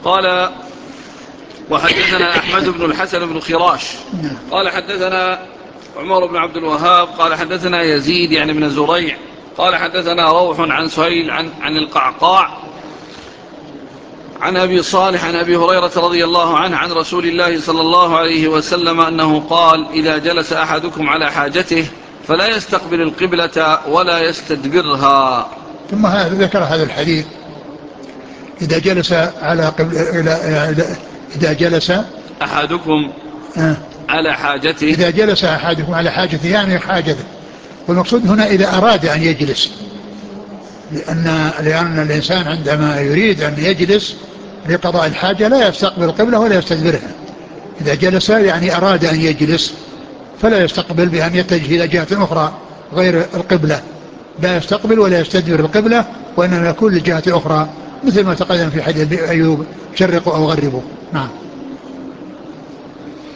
قال وحدثنا أحمد بن الحسن بن خراش قال حدثنا عمر بن عبد الوهاب قال حدثنا يزيد يعني بن زريع قال حدثنا روح عن سهيل عن القعقاع عن أبي صالح عن أبي هريرة رضي الله عنه عن رسول الله صلى الله عليه وسلم أنه قال إذا جلس أحدكم على حاجته فلا يستقبل القبلة ولا يستدبرها. ثم ذكر هذا الحديث إذا جلس على إذا جلس أحدكم على حاجته، إذا جلس أحدكم على حاجته يعني حاجته، والمقصود هنا إذا أراد أن يجلس، لأن الإنسان عندما يريد أن يجلس لقضاء الحاجة لا يستقبل القبلة ولا يستدبرها. إذا جلس يعني أراد أن يجلس فلا يستقبل بأن يتجه إلى جهة أخرى غير القبلة، لا يستقبل ولا يستدبر القبلة، وإنما يكون لجهة أخرى مثل ما تقدم في حديث أيوب شرقوا أو غربوا. نعم.